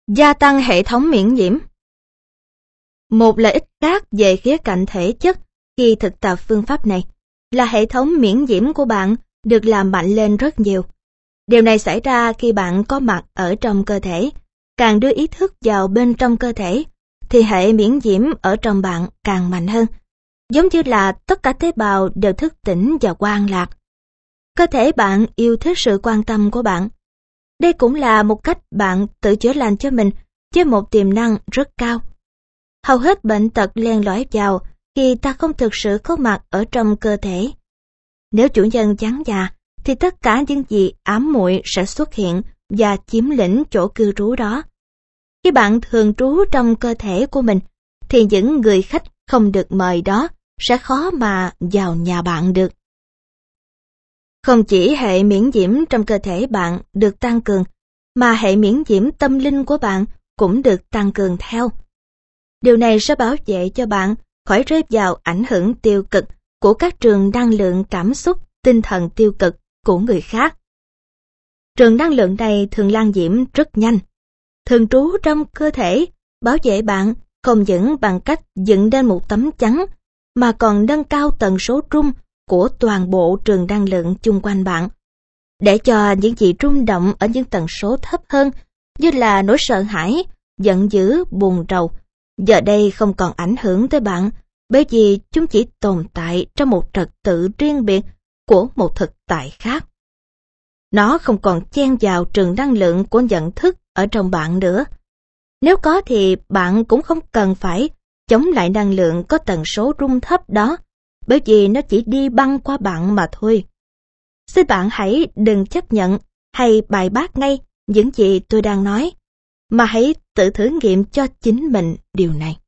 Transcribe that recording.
Gia tăng hệ thống miễn nhiễm. Một lợi ích khác về khía cạnh thể chất khi thực tập phương pháp này là hệ thống miễn nhiễm của bạn được làm mạnh lên rất nhiều. Điều này xảy ra khi bạn có mặt ở trong cơ thể. Càng đưa ý thức vào bên trong cơ thể, thì hệ miễn nhiễm ở trong bạn càng mạnh hơn. Giống như là tất cả tế bào đều thức tỉnh và hoan lạc. Cơ thể bạn yêu thích sự quan tâm của bạn. Đây cũng là một cách bạn tự chữa lành cho mình với một tiềm năng rất cao. Hầu hết bệnh tật len lỏi vào khi ta không thực sự có mặt ở trong cơ thể. Nếu chủ nhân vắng nhà, thì tất cả những gì ám muội sẽ xuất hiện và chiếm lĩnh chỗ cư trú đó. Khi bạn thường trú trong cơ thể của mình, thì những người khách không được mời đó sẽ khó mà vào nhà bạn được. Không chỉ hệ miễn nhiễm trong cơ thể bạn được tăng cường, mà hệ miễn nhiễm tâm linh của bạn cũng được tăng cường theo. Điều này sẽ bảo vệ cho bạn khỏi rơi vào ảnh hưởng tiêu cực của các trường năng lượng cảm xúc, tinh thần tiêu cực của người khác. Trường năng lượng này thường lan nhiễm rất nhanh. Thường trú trong cơ thể bảo vệ bạn không những bằng cách dựng nên một tấm chắn, mà còn nâng cao tần số rung của toàn bộ trường năng lượng chung quanh bạn, để cho những gì rung động ở những tần số thấp hơn, như là nỗi sợ hãi, giận dữ, buồn rầu, giờ đây không còn ảnh hưởng tới bạn, bởi vì chúng chỉ tồn tại trong một trật tự riêng biệt của một thực tại khác. Nó không còn chen vào trường năng lượng của nhận thức ở trong bạn nữa. Nếu có thì bạn cũng không cần phải chống lại năng lượng có tần số rung thấp đó, bởi vì nó chỉ đi băng qua bạn mà thôi. Xin bạn hãy đừng chấp nhận hay bài bác ngay những gì tôi đang nói, mà hãy tự thử nghiệm cho chính mình điều này.